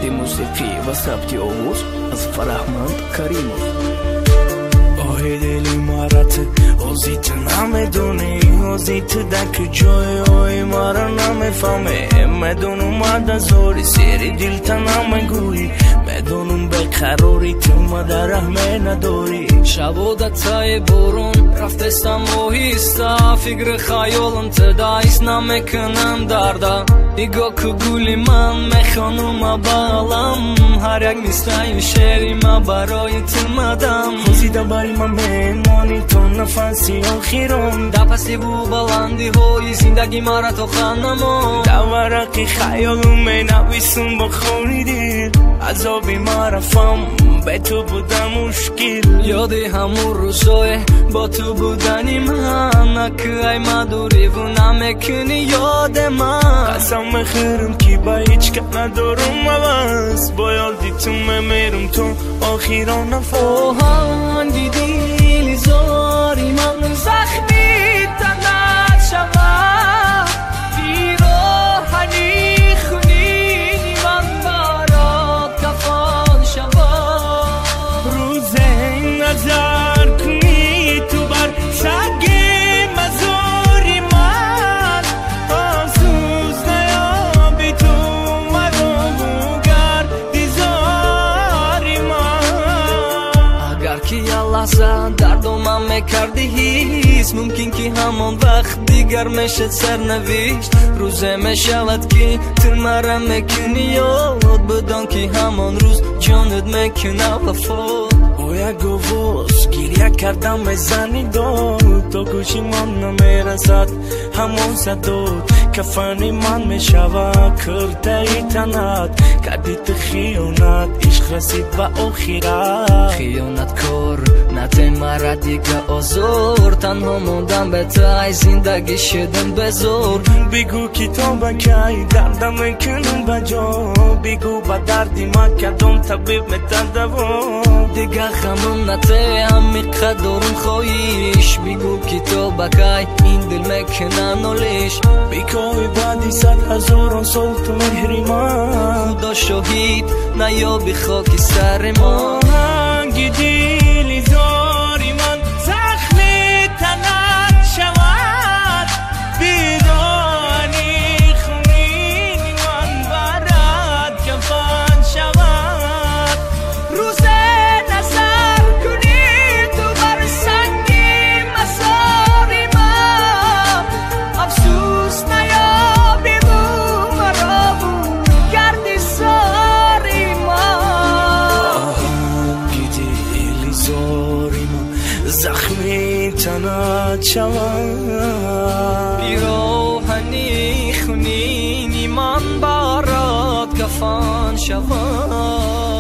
بدی موسیقی و ثبت آواز از فرهمند کریمов. آه دلی مرات اوزیت نمیدونی اوزیت دک جای آی مرا نمیفهمه میدونم مد زوری سری دل تا نمیگویی میدونم بقراری تو مدر رحمه نداری شبودتای برون رفتستم اوهیستا فکر خیالم تدایست نمیکنم دردا دیگه که گولی من میخوانم بالم هر یک نیستای شعری ما برای تو مدم خوزیده باری من میمانی تو نفسی آخیرم در پسی بو بلندی های زندگی مرا تو خانمو در ورقی خیالم می نویسم با خونی دیر عذابی مرفم به تو بودم مشکل یادی همون روزای با تو بودنی من نکه ای مدوری و نمیکنی یاد من قسم میخورم که با هیچ که ندارم عوض با یادی تو میمیرم تو آخیران نفر آهنگی دیلی زاری من زخمی تنت شود بیروحنی خونینی من برات کفان شود روز نظر کنی تو بر سگ مزاری من آسوز نیابی تو مرا بگردی زاری من اگر که یه لحظه دردو من میکردی هیست ممکن که همون وقت دیگر میشد سرنوشت روزه میشود که تو مرا میکنی یاد بدان که همون روز جانت میکنه وفات با یک گوز گریه کردم میزنی داد تو گوشی من نمیرسد همون صداد کفانی من میشود کرده ای تنت کردی تو خیانت عشق رسید و آخرت خیانت کار نته مرا دیگه آزار تنها موندم به تای زندگی شدم بزار بگو که تو بکی دردم میکنم بجا بگو با دردی ما کدوم طبیب میتدوم دیگه خمم نته همیقه دارم خواهیش بگو که تو بکی این دل میکنه نولیش بگوی بعدی 100,000 سال تو مهری من خدا شاهید نیابی خاکی سر ما آهنگی دیلی زاری من زخمی تنت شود بیرانی خونینی من برات کفن شود روز نظر کنی تو بر سنگی مزاری من افسوس نیابی بو مرا بو گردی ساری من آهنگی دیلی زاری من زخمی تنت شود بیروحنی خونینی من برات کفن شود